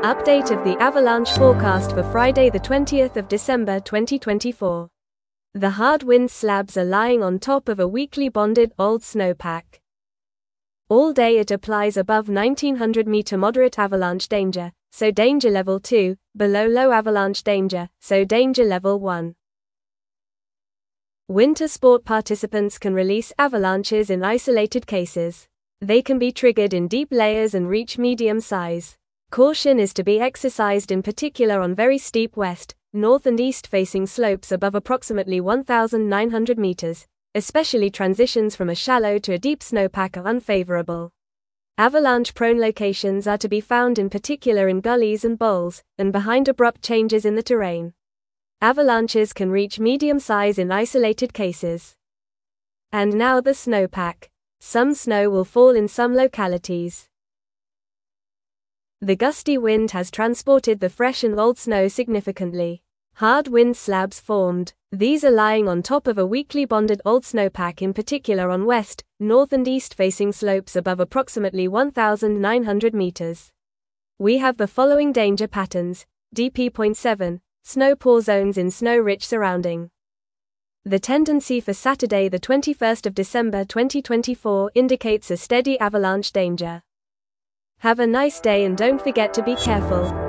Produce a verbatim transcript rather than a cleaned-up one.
Update of the avalanche forecast for Friday the twentieth of December twenty twenty-four. The hard wind slabs are lying on top of a weakly bonded old snowpack. All day it applies above nineteen hundred meter moderate avalanche danger, so danger level two, below low avalanche danger, so danger level one. Winter sport participants can release avalanches in isolated cases. They can be triggered in deep layers and reach medium size. Caution is to be exercised in particular on very steep west, north and east facing slopes above approximately one thousand nine hundred meters, especially transitions from a shallow to a deep snowpack are unfavorable. Avalanche-prone locations are to be found in particular in gullies and bowls, and behind abrupt changes in the terrain. Avalanches can reach medium size in isolated cases. And now the snowpack. Some snow will fall in some localities. The gusty wind has transported the fresh and old snow significantly. Hard wind slabs formed. These are lying on top of a weakly bonded old snowpack, in particular on west, north and east facing slopes above approximately one thousand nine hundred meters. We have the following danger patterns: D P point seven, snow pour zones in snow-rich surrounding. The tendency for Saturday the twenty-first of December twenty twenty-four indicates a steady avalanche danger. Have a nice day and don't forget to be careful.